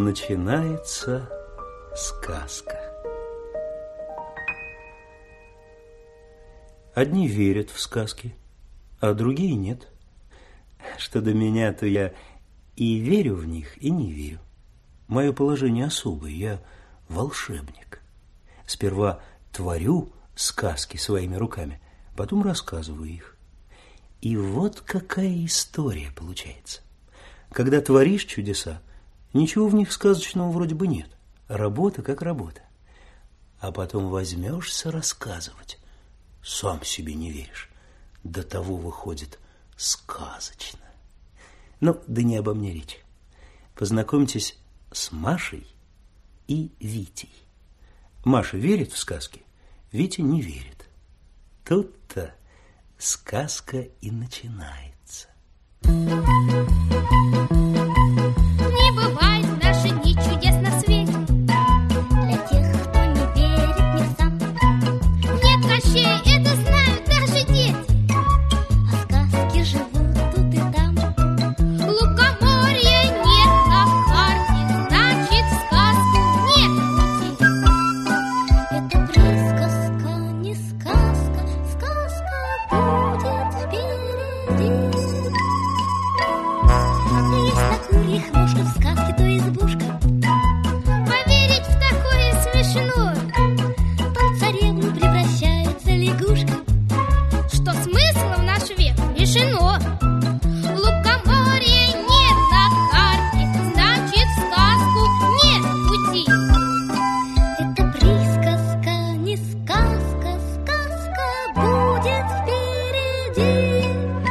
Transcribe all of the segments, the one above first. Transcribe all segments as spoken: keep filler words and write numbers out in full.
начинается сказка. Одни верят в сказки, а другие нет. Что до меня, то я и верю в них, и не верю. Мое положение особое, я волшебник. Сперва творю сказки своими руками, потом рассказываю их. И вот какая история получается. Когда творишь чудеса, ничего в них сказочного вроде бы нет. Работа как работа. А потом возьмешься рассказывать. Сам себе не веришь. До того выходит сказочно. Ну, да не обо мне речь. Познакомьтесь с Машей и Витей. Маша верит в сказки, Витя не верит. Тут-то сказка и начинается. Не бывает в наши дни чудес на свете для тех, кто не верит ни сам. Нет Кощея, это знают даже дети, а сказки живут тут и там. Лукоморья нет на карте, значит, в сказку нет пути. Это присказка, не сказка, сказка будет впереди. Есть на курьих ножках в сказке то избушка. Поверить в такое смешно. Там в царевну превращается лягушка. Что смысла в наш век лишено. Лукоморья нет на карте, значит, в сказку нет пути. Это присказка, не сказка, сказка будет впереди.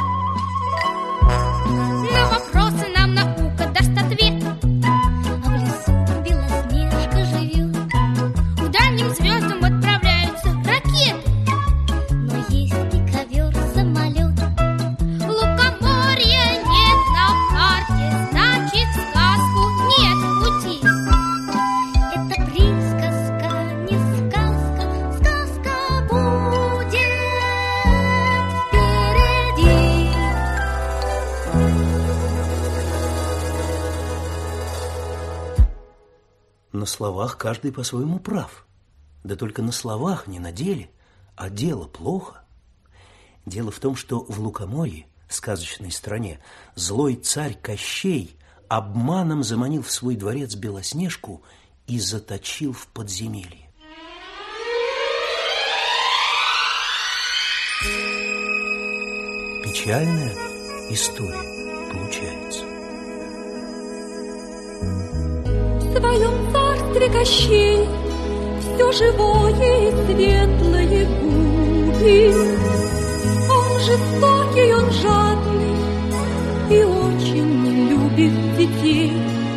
На вопросы нам наука даст ответ. А в лесу Белоснежка живет. К дальним звездам отправляются ракеты. Но есть и ковер-самолет. Лукоморья нет на карте, значит, в сказку нет пути. Это присказка, не сказка, сказка будет впереди. На словах каждый по-своему прав. Да только на словах, не на деле, а дело плохо. Дело в том, что в Лукоморье, сказочной стране, злой царь Кощей обманом заманил в свой дворец Белоснежку и заточил в подземелье. Печальная история получается. В своем царстве Кощей все живое и светлое губит. Он жестокий, он жадный и очень не любит детей.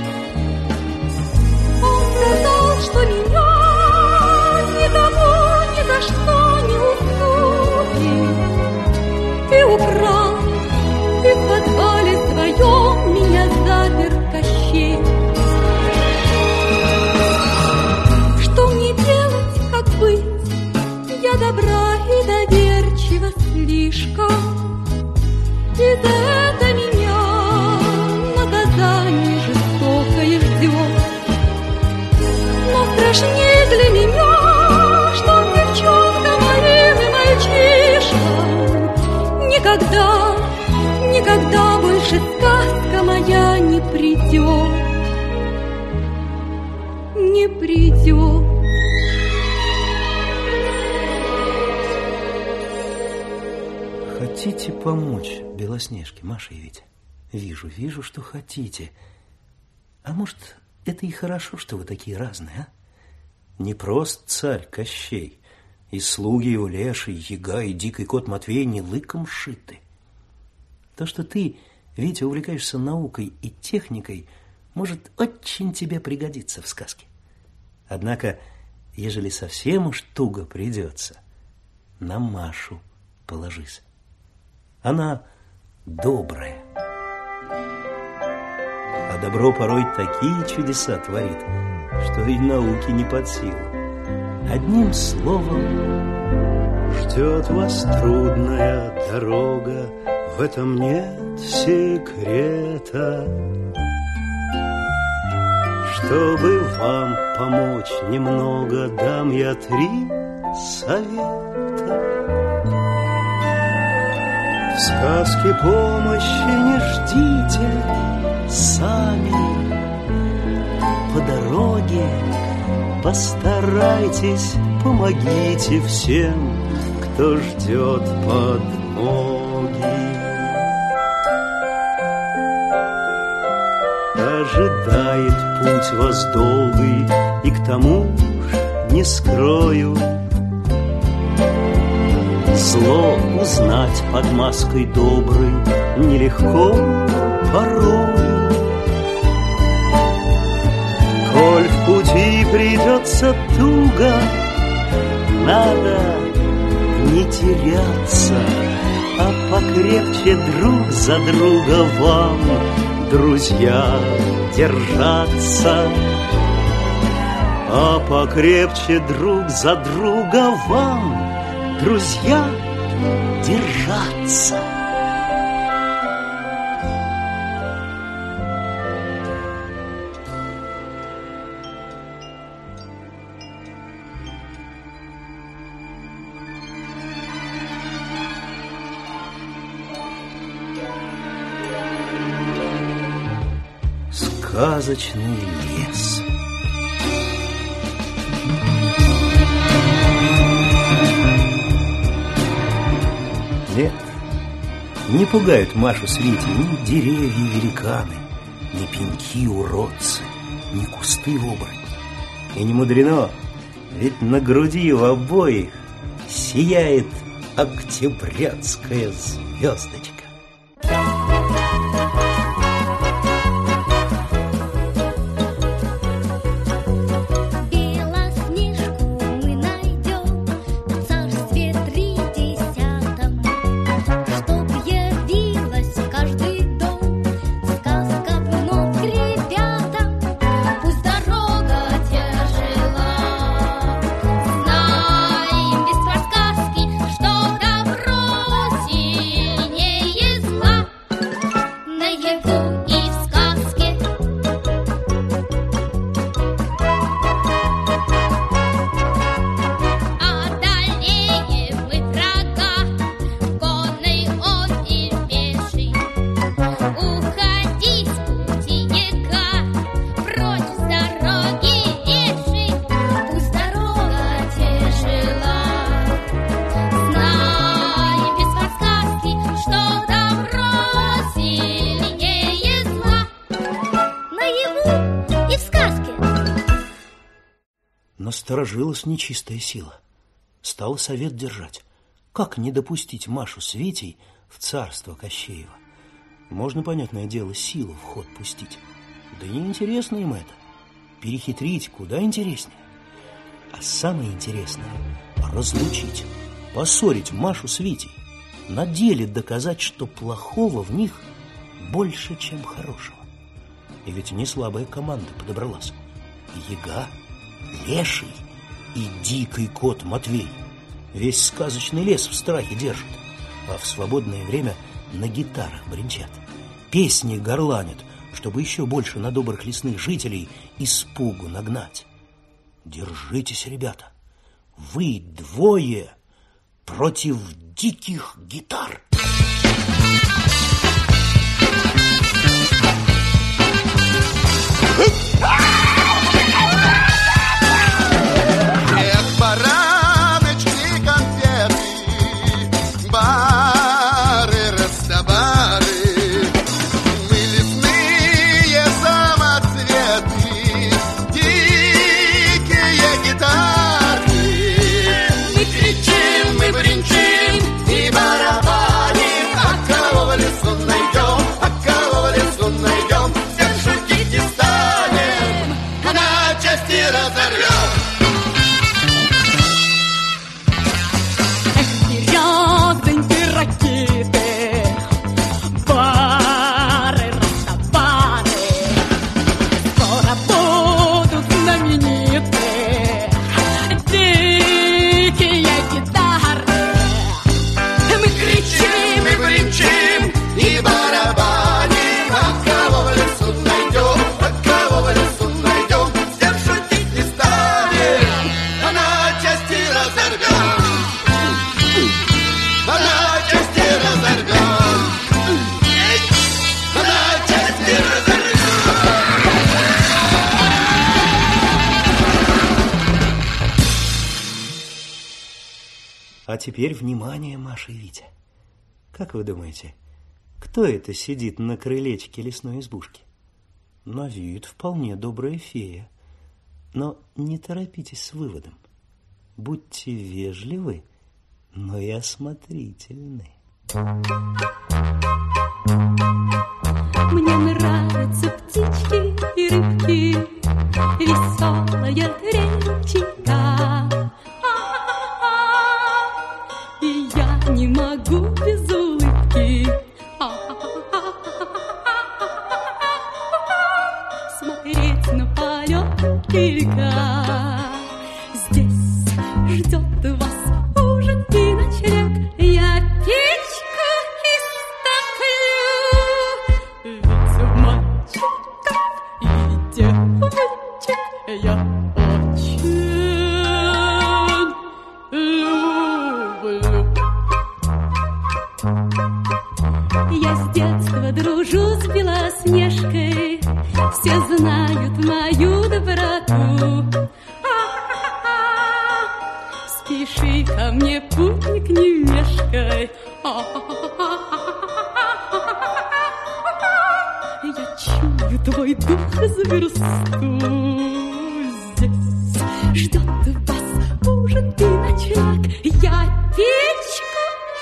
Он сказал, что меня никому ни за что не уступит, и украл, и в подвале своем меня запер Кощей. Что мне делать, как быть? Я добра и доверчива слишком, и за это меня наказание жестокое ждет. Но страшнее для меня, что девчонка моим и мальчишкам никогда, никогда больше сказка моя не придет, не придет. Хотите помочь Белоснежке, Маша и Витя? Вижу, вижу, что хотите. А может, это и хорошо, что вы такие разные, а? Не просто царь Кощей, и слуги его Леший, Яга и дикий кот Матвей не лыком шиты. То, что ты, Витя, увлекаешься наукой и техникой, может очень тебе пригодиться в сказке. Однако, ежели совсем уж туго придется, на Машу положись. Она добрая. А добро порой такие чудеса творит, что и науке не под силу. Одним словом, ждет вас трудная дорога, в этом нет секрета. Чтобы вам помочь немного, дам я три совета. В сказке помощи не ждите сами. По дороге постарайтесь, помогите всем, кто ждет подмоги. Ожидает путь вас долгий, и к тому ж не скрою, зло узнать под маской доброй нелегко порою. Коль в пути придется туго, надо не теряться, а покрепче друг за друга вам, друзья, держаться. А покрепче друг за друга вам, друзья, держаться. Сказочный лес. Нет, не пугают Машу с Витей ни деревья-великаны, ни пеньки-уродцы, ни кусты-оборотни. И не мудрено, ведь на груди у обоих сияет октябрятская звездочка. Насторожилась нечистая сила. Стала совет держать. Как не допустить Машу с Витей в царство Кощеева? Можно, понятное дело, силу в ход пустить. Да неинтересно им это. Перехитрить куда интереснее. А самое интересное — разлучить, поссорить Машу с Витей. На деле доказать, что плохого в них больше, чем хорошего. И ведь не слабая команда подобралась. Яга, Леший и дикий кот Матвей. Весь сказочный лес в страхе держат, а в свободное время на гитарах бренчат. Песни горланят, чтобы еще больше на добрых лесных жителей испугу нагнать. Держитесь, ребята, вы двое против диких гитар. Найдем, а кого в лесу найдем, всех шутить не станем. А теперь внимание, Маша и Витя. Как вы думаете, кто это сидит на крылечке лесной избушки? На вид вполне добрая фея. Но не торопитесь с выводом. Будьте вежливы, но и осмотрительны. Мне нравятся птички и рыбки, веселая речка. И я не могу без улыбки смотреть на полет берега. Здесь ждет вас ужин и ночлег. Я печку истоплю, ведь мальчиков и девочек я очень люблю. Я с детства дружу с Белоснежкой, все знают мою доброту. Спеши ко мне, путник, не мешкай. Я чую твой дух за версту. Здесь ждет вас ужин и ночлег. Я печку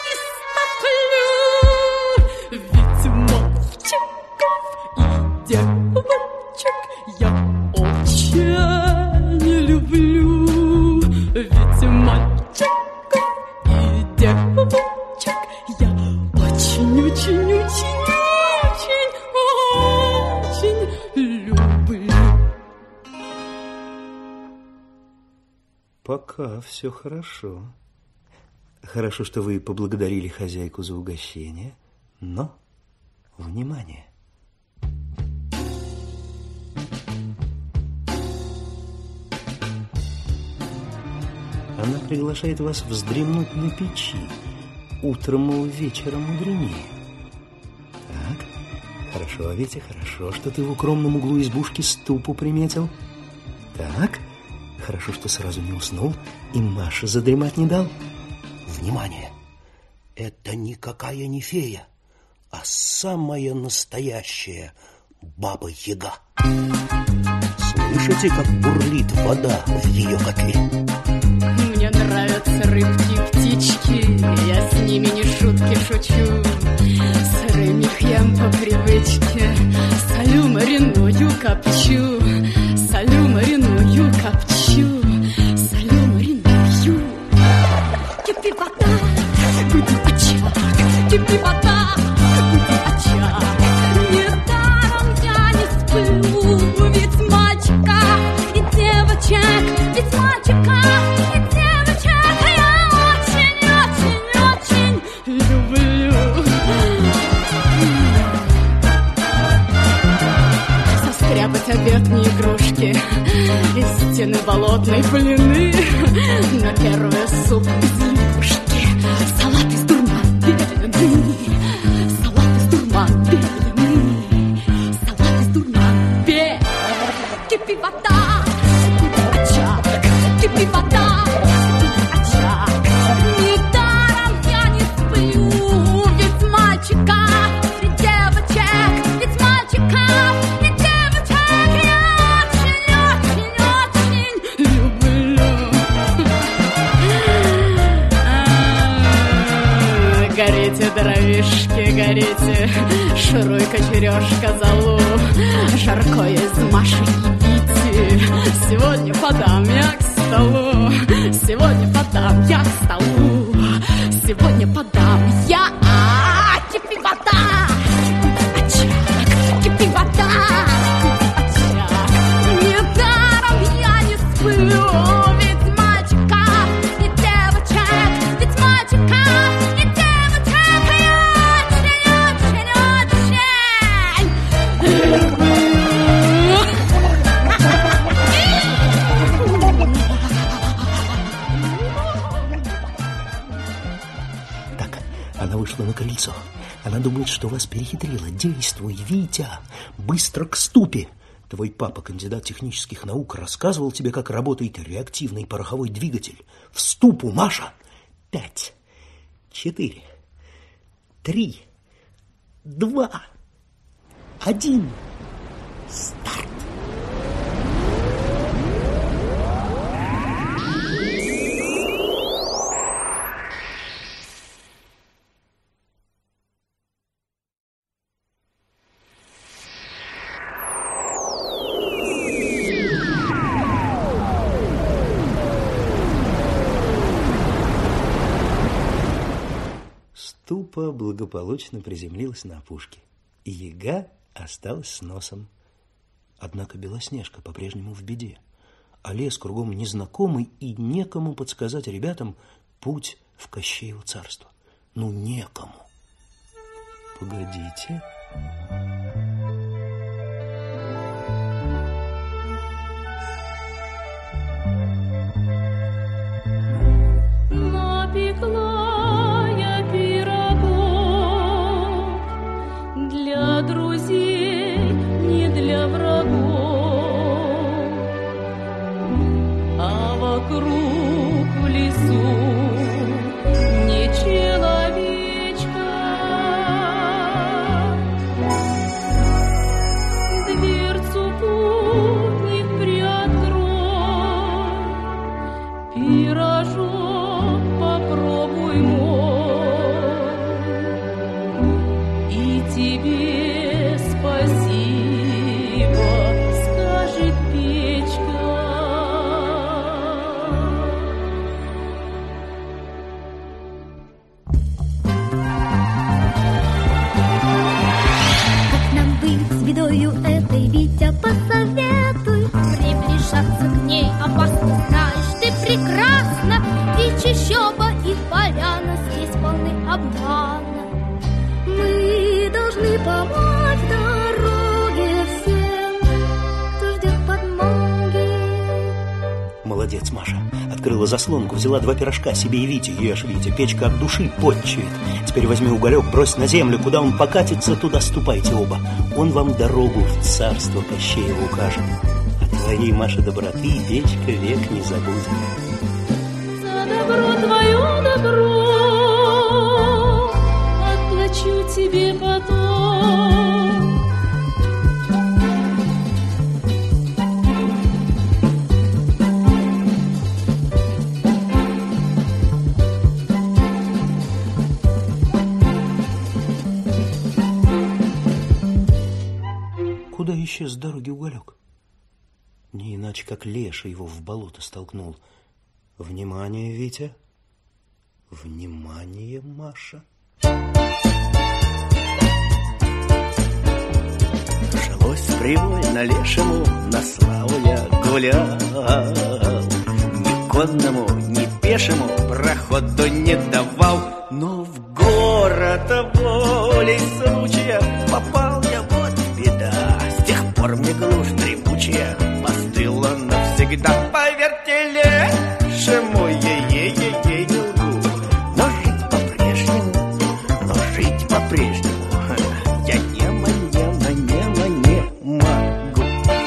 истоплю, ведь мальчиков и девочек я очень люблю. Ведь мальчиков и девочек я очень, очень, очень, очень, очень люблю. Пока все хорошо. Хорошо, что вы поблагодарили хозяйку за угощение, но внимание! Она приглашает вас вздремнуть на печи. Утром, мол, вечером мудренее. Так, хорошо, Витя, хорошо, что ты в укромном углу избушки ступу приметил. Так, хорошо, что сразу не уснул и Маше задремать не дал. Внимание! Это никакая не фея, а самая настоящая Баба-Яга. Слышите, как бурлит вода в ее котле? Мне нравятся рыбки и птички, я с ними не шутки шучу. Сырым их ем по привычке, солю, мариную, копчу. Солю, мариную, копчу. Солю, мариную. Кипи вода, гуди очаг, кипи вода, гуди очаг. Недаром я не сплю, ведь мальчика и девочек, ведь мальчика и девочек я очень, очень, очень люблю. Состряпать обед не игрушки, из стены болотной плены. На первый суп из лягушки, салат из дурман белены. Салат из дурман белены. Салат из дурман белены. Кипи вода, гуди очаг, кипи вода, гуди очаг. Недаром я не сплю, ведь мальчика и девочек, ведь мальчика и девочек я очень, очень, очень люблю. Горите, дровишки, горите, шуруй-ка, черешка, золу. Жаркое из Маши и Вити сегодня подам я к столу. Сегодня подам я к столу. Сегодня подам я. А, кипи вода, гуди очаг, кипи вода, гуди очаг. Недаром я не сплю, ведь мальчика и девочек, ведь мальчика и девочек я очень, очень, очень люблю. Так, она вышла на крыльцо. Она думает, что вас перехитрила. Действуй, Витя, быстро к ступе. Твой папа, кандидат технических наук, рассказывал тебе, как работает реактивный пороховой двигатель. В ступу, Маша! пять, четыре, три, два, один. Старт! Ступа благополучно приземлилась на опушке, и яга осталась с носом. Однако Белоснежка по-прежнему в беде, а лес кругом незнакомый, и некому подсказать ребятам путь в Кощеево царство. Ну, некому. Погодите. Напекла я пирогов для друзей, не для врагов, а вокруг в лесу не человечка. Дверцу путник приоткрой, пирожок попробуй мой, и тебе спасибо скажет печка. Как нам быть с бедою этой, Витя, посоветуй. Приближаться к ней опасно, знаешь ты прекрасно. И чащоба, и поляна здесь полны обмана. Мы должны помочь дороге всем, кто ждет подмоги. Молодец, Маша. Открыла заслонку, взяла два пирожка себе и Вите. Ешь, Витя, печка от души потчует. Теперь возьми уголек, брось на землю. Куда он покатится, туда ступайте оба. Он вам дорогу в царство Кощеево укажет. А твоей, Маша, доброты печка век не забудет. За добро твое добро отплачу тебе потом. Куда исчез с дороги уголек? Не иначе, как Леша его в болото столкнул. Внимание, Витя. Внимание, Маша. Жилось привольно Лешему, на славу я гулял. Ни конному, ни пешему проходу не давал. Но в город волей случая попал я, вот беда. С тех пор мне глушь дремучая остыла навсегда. Поверьте, Лешему, ей-ей-ей не лгу. Но жить по-прежнему, но жить по-прежнему я немо, немо, немо не могу.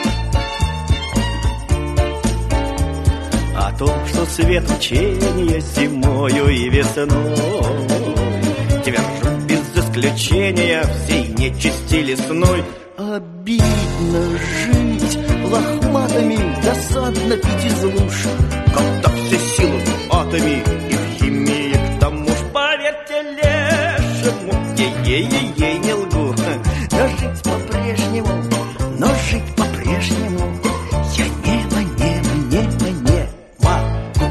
О том, что свет учения зимою и весной твержу без исключения всей нечисти лесной. Обидно жить лохматами, досадно пить из луж, когда все силы в атоме и в химии к тому ж. Поверьте Лешему, ей-ей-ей не лгу. Но жить по-прежнему, но жить по-прежнему я немо, немо, немо не могу.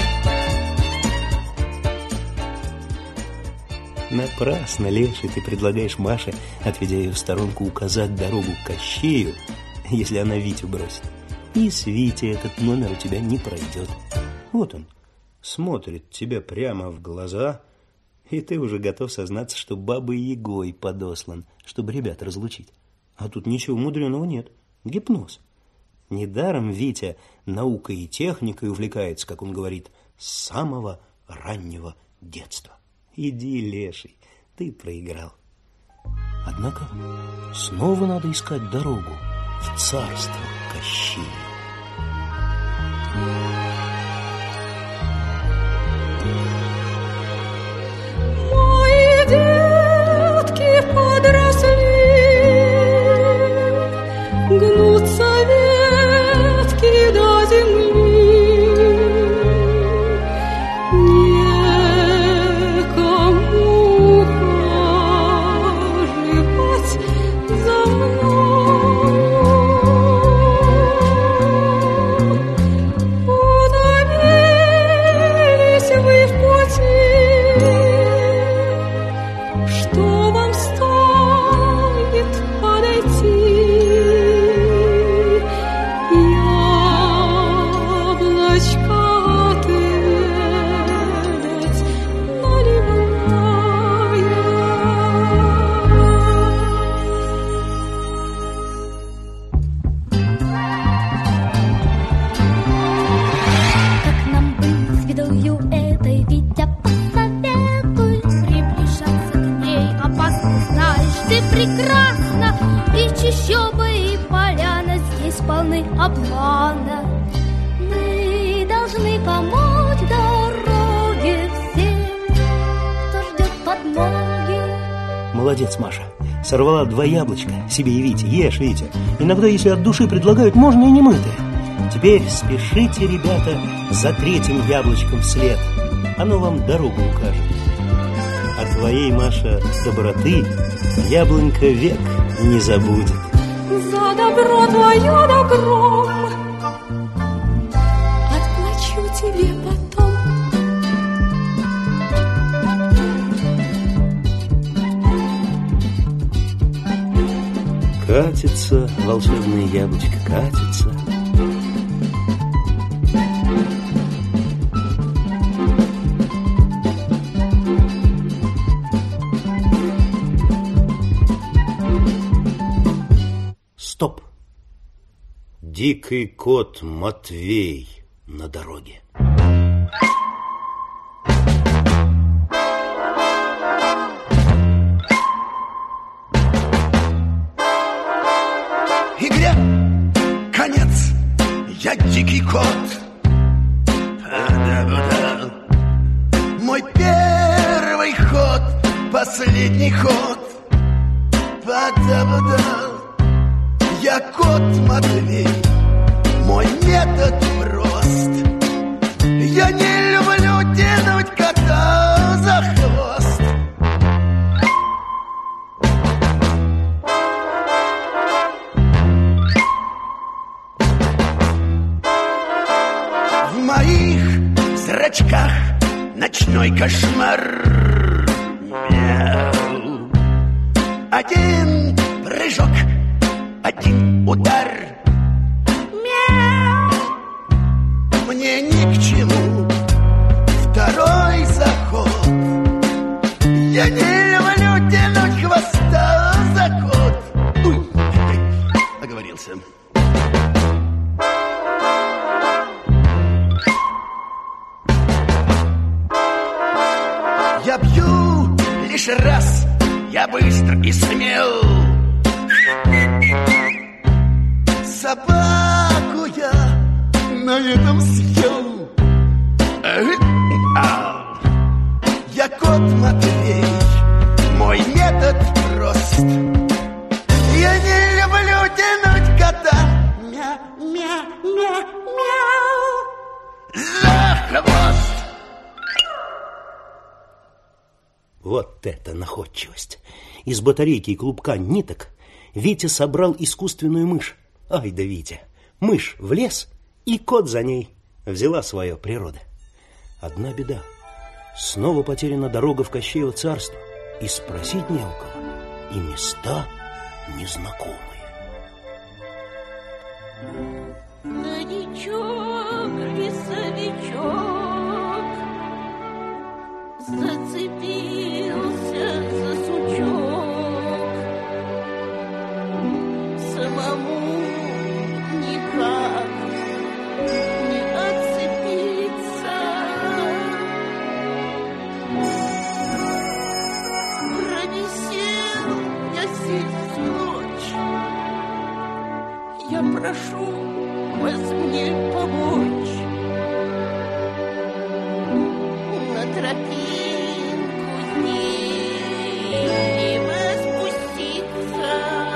Напрасно, Леша, ты предлагаешь Маше, отведя ее в сторонку, указать дорогу к Кощею, если она Витю бросит. И с Витей этот номер у тебя не пройдет. Вот он, смотрит тебе прямо в глаза, и ты уже готов сознаться, что бабой Ягой подослан, чтобы ребят разлучить. А тут ничего мудреного нет. Гипноз. Недаром Витя наукой и техникой увлекается, как он говорит, с самого раннего детства. Иди, Леший, ты проиграл. Однако снова надо искать дорогу в царство Кощея. молодец, Маша. Сорвала два яблочка себе и Вите. Ешь, Витя. Иногда, если от души предлагают, можно и не мытое. Теперь спешите, ребята, за третьим яблочком вслед. Оно вам дорогу укажет. А твоей, Маша, доброты яблонька век не забудет. За добро твое добром отплачу тебе потом. Катится волшебное яблочко, катится. Стоп! Дикий кот Матвей на дороге. Игре конец, я дикий кот. Да-да-да. Мой первый ход, последний ход. Да-да-да. Я кот Матвей, мой метод прост. Я не люблю тянуть кота за хвост. В моих зрачках ночной кошмар. Мяу. Один прыжок, один удар. Мяу. Мне ни к чему второй заход. Я не люблю тянуть хвоста за кот. Уй, оговорился. Я бью лишь раз, я быстр и смел. Собаку я на этом съел. Я кот Матвей, мой метод прост. Я не люблю тянуть кота. Мя-мя-мя-мяу за хвост. Вот это находчивость! Из батарейки и клубка ниток Витя собрал искусственную мышь. Ай да Витя! Мышь в лес, и кот за ней. Взяла свое природа. Одна беда. Снова потеряна дорога в Кощеево царство. И спросить не у кого. И места незнакомые. Старичок, лесовичок, зацепился за сучок. Самому никак не отцепиться. Провисел я здесь ночь. Я прошу вас мне помочь. На тропинку зримо спуститься.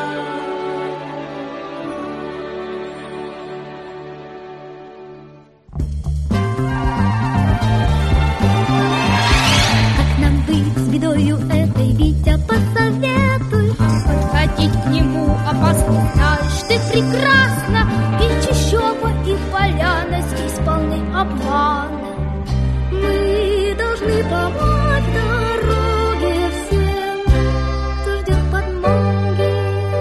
Как нам быть с бедою этой, Витя, посоветуй. Подходить к нему опасно, знаешь ты прекрасно. И чащоба, и поляна здесь полны обмана. Мы должны помочь дороге всем, кто ждет подмоги.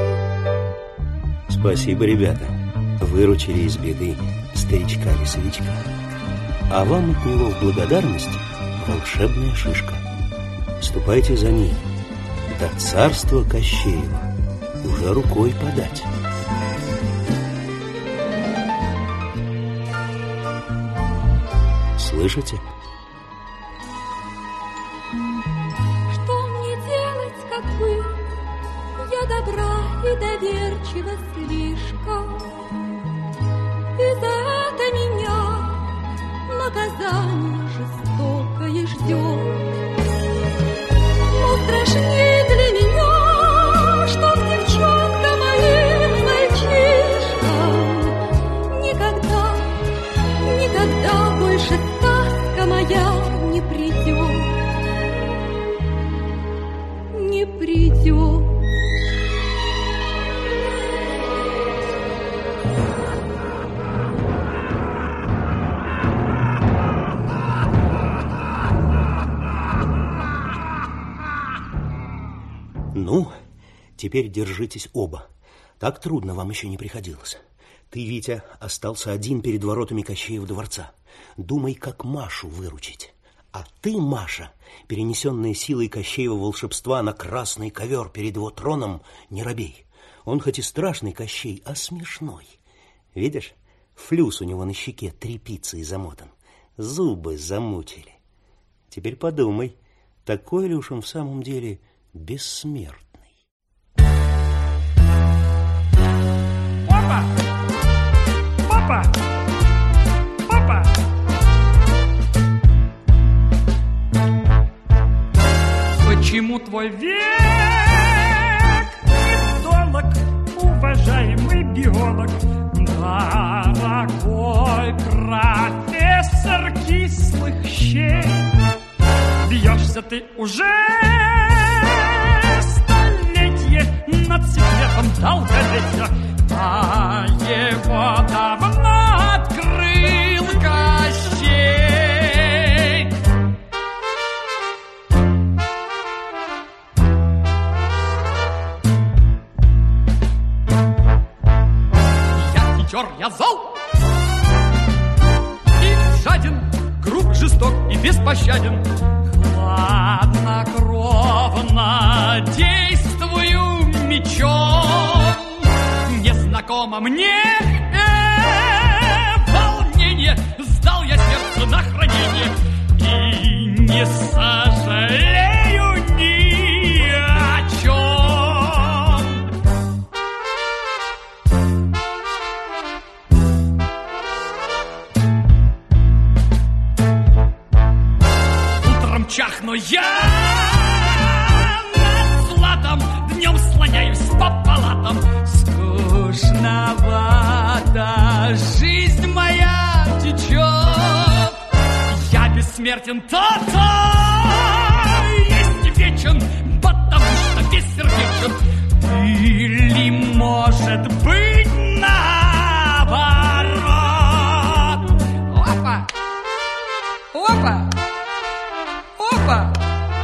Спасибо, ребята. Выручили из беды старичка-лесовичка. А вам от него в благодарность волшебная шишка. Ступайте за ней. До царства Кощеева уже рукой подать. Слышите? Что мне делать, как вы? Я добра и доверчива слишком. И за это меня наказание жестокое ждет. Но страшнее для меня Ну, теперь держитесь оба. Так трудно вам еще не приходилось. Ты, Витя, остался один перед воротами Кощеева дворца. Думай, как Машу выручить. А ты, Маша, перенесенная силой Кощеева волшебства на красный ковер перед его троном, не робей. Он хоть и страшный Кощей, а смешной. Видишь, флюс у него на щеке тряпицей замотан. Зубы замучили. Теперь подумай, такой ли уж он в самом деле бессмертный. Папа! Папа! Папа! Почему твой век недолог, уважаемый биолог? Дорогой профессор кислых щей, бьешься ты уже столетие над секретом долголетия, а его давно открыл Кощей. Я хитер, я зол и жаден, груб, жесток и беспощаден. Хладнокровно действую мечом. Незнакомо мне э, волнение, сдал я сердце на хранение и не сожалею ни о чем. Утром чахну я над златом, днем слоняюсь по палатам. Скучновато жизнь моя течет. Я бессмертен, то-то есть вечен, потому что бессердечен. Или, может быть, наоборот. Опа! Опа! Опа!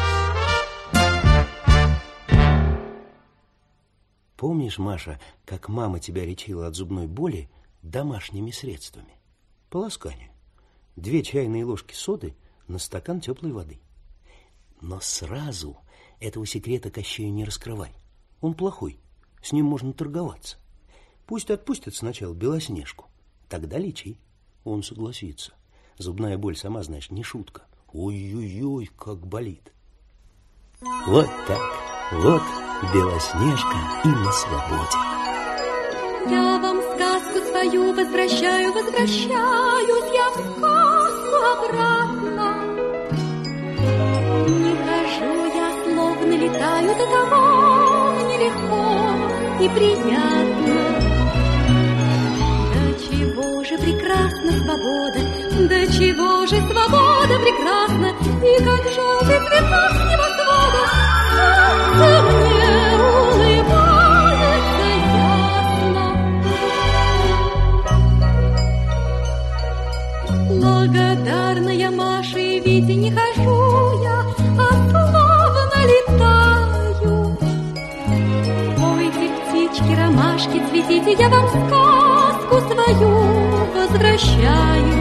Помнишь, Маша, как мама тебя лечила от зубной боли домашними средствами? Полосканию. Две чайные ложки соды на стакан теплой воды. Но сразу этого секрета Кощею не раскрывай. Он плохой, с ним можно торговаться. Пусть отпустят сначала Белоснежку, тогда лечи. Он согласится. Зубная боль, сама знаешь, не шутка. Ой-ой-ой, как болит. Вот так, вот Белоснежка и на свободе. Я вам сказку свою возвращаю, возвращаюсь я в сказку обратно. Не хожу я, словно летаю, до того нелегко и приятно. До чего же прекрасна свобода, до чего же свобода прекрасна, и как желтый цветок с небосвода солнце мне улыбается ясно. Благодарная Маше и Вите не хожу я, а словно летаю. Пойте, птички, ромашки, цветите, я вам сказку свою возвращаю.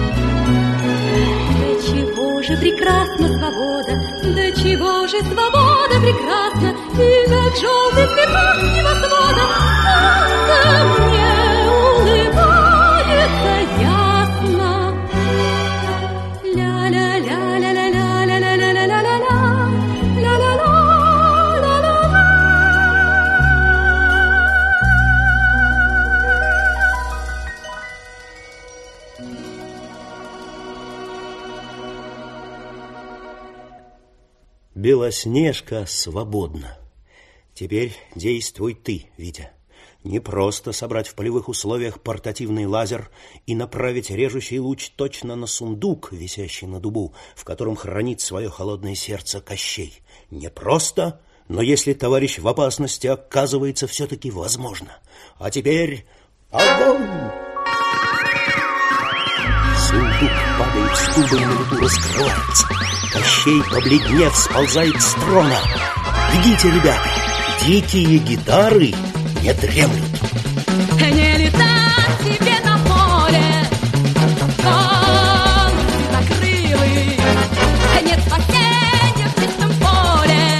До чего же прекрасна свобода, до чего же свобода прекрасна, и как желтый цветок небосвода солнце мне улыбается ясно. Белоснежка свободна. Теперь действуй ты, Витя. Не просто собрать в полевых условиях портативный лазер и направить режущий луч точно на сундук, висящий на дубу, в котором хранит свое холодное сердце Кощей. Не просто, но если товарищ в опасности, оказывается все-таки возможно. А теперь огонь! Сундук падает с дуба и на лету раскрывается. Кощей, побледнев, сползает с трона. Бегите, ребята, дикие гитары не дремлют. Не летать тебе на поле, голубь длиннокрылый. Нет спасения в чистом поле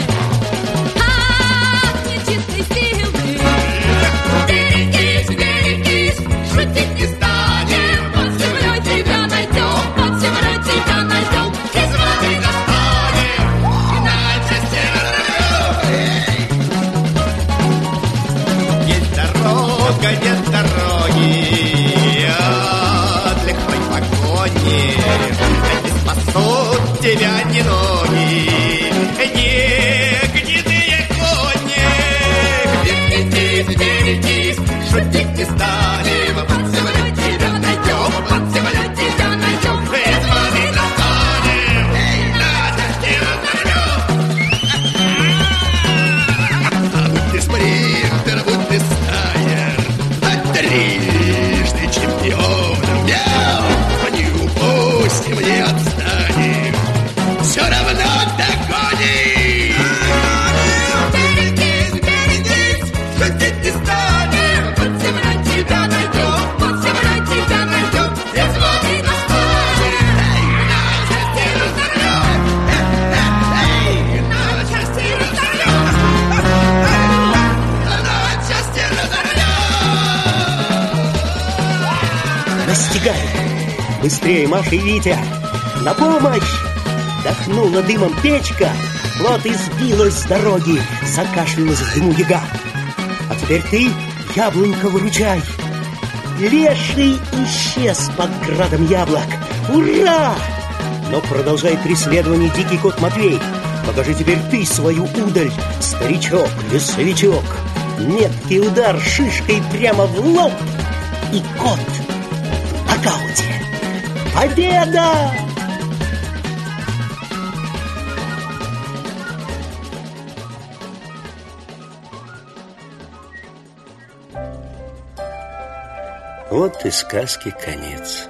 от нечистой силы. Берегись, берегись, шутить не станем. Под землей тебя найдем, под землей тебя найдем. Из воды достанем, иначе стервем. Есть дорога, нет дороги от легкой погони. Не спасут тебя ни ноги, ни гнедые кони. Берегись, берегись, шутить не станем. Под землей тебя найдем, под землей тебя найдем. Из воды достанем, иначе стервем. А будь ты спринтер, будь ты стайер, а трижды чемпионом, мяу, не упустим, не отстанем, все равно догоним. Берегись, берегись, шутить не станем. Под землей тебя найдем, под землей тебя найдем. Из воды достанем, иначе стервем. Иначе стервем. Иначе стервем. Настигай! Быстрее, Маша и Витя! На помощь! Дохнула дымом печка, вот и сбилась с дороги, закашлялась в дыму яга. А теперь ты, яблонька, выручай! Леший исчез под градом яблок. Ура! Но продолжает преследование дикий кот Матвей. Покажи теперь ты свою удаль, старичок, лесовичок. Меткий удар шишкой прямо в лоб, и кот в нокауте. Победа! Вот и сказки конец.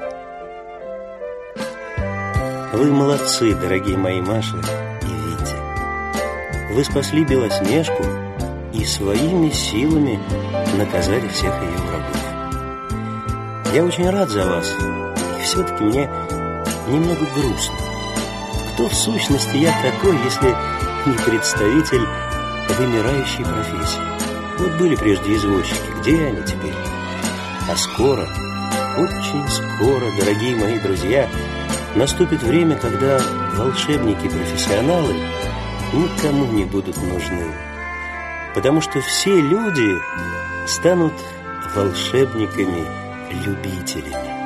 Вы молодцы, дорогие мои Маша и Витя. Вы спасли Белоснежку и своими силами наказали всех ее врагов. Я очень рад за вас, и все-таки мне немного грустно. Кто в сущности я такой, если не представитель вымирающей профессии? Вот были прежде извозчики, где они теперь? А скоро, очень скоро, дорогие мои друзья, наступит время, когда волшебники-профессионалы никому не будут нужны, потому что все люди станут волшебниками-любителями.